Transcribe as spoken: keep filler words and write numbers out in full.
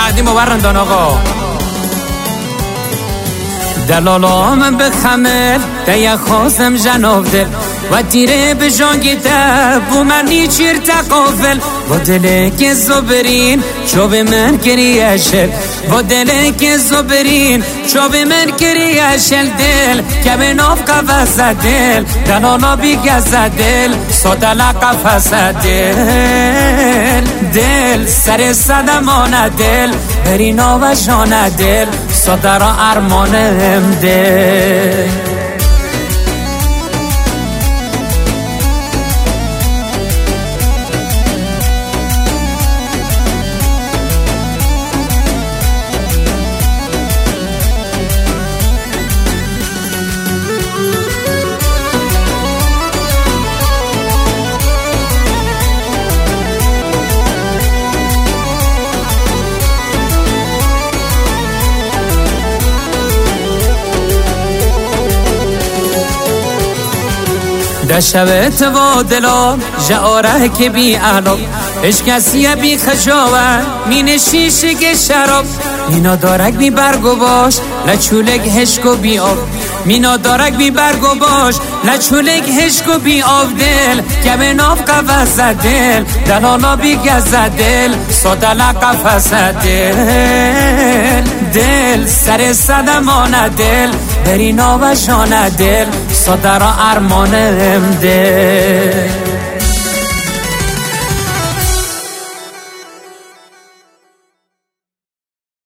بعدی مبرندان آقا دلالا من بخمل دیا خواستم جناب دل و تیره به جانگیده بو منی چیر تقافل با دله که زبرین چو به من کری اشل با دله که زبرین چو به من کری اشل دل که به ناف قفص دل دلالا بی گز دل سادل قفص دل دل سر صدمان دل برینا و جان دل سادر ارمانم دل دشوت و دلم جاره که بی علم اشکسیه بی خجاوه مین شیشه که شراب مینا دارک بی برگ و باش لچولک هشک و بی آب مینا دارک بی برگ و باش لچولک هشک و بی آب دل که به ناف قفص دل دلالا بی گز دل سادل قفص دل دل سر صدمان دل برینا و جان دل سادر ارمانم دل